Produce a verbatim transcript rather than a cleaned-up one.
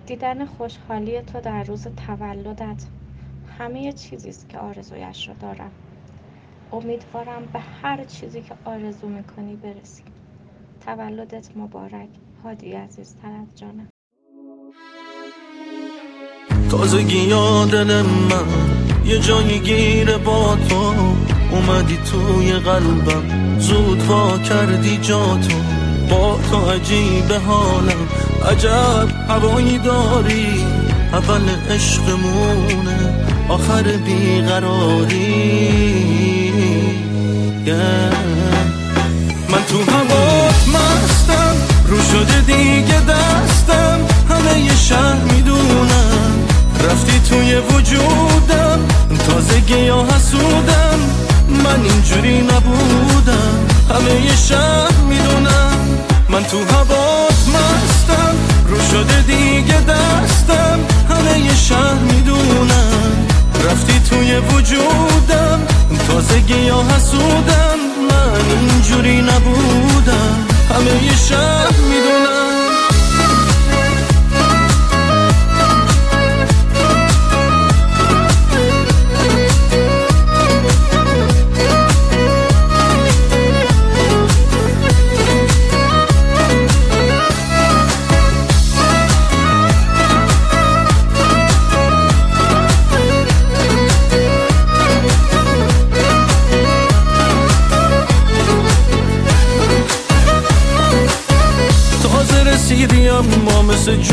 دیدن خوشحالی تو در روز تولدت همه چیزی است که آرزویش را دارم. امیدوارم به هر چیزی که آرزو میکنی برسی. تولدت مبارک هادی عزیز طرف جانم. تازگی یادن من یه جایی گیره با تو، اومدی توی قلبم زود وا کردی جاتو. با تو عجیب حالم، عجب هوایی داری، اول عشقمونه آخر بیقراری. yeah. من تو هوات مستم، رو شده دیگه دستم، همه یه شهر میدونم رفتی توی وجودم. تازگی یا حسودم، من اینجوری نبودم، همه یه شهر میدونم. من تو هوات مستم، رو شده دیگه دستم، همه یه شهر میدونم رفتی توی وجودم. تازگی یا حسودم، من اینجوری نبودم، همه یه شهر میدونم. اما مثل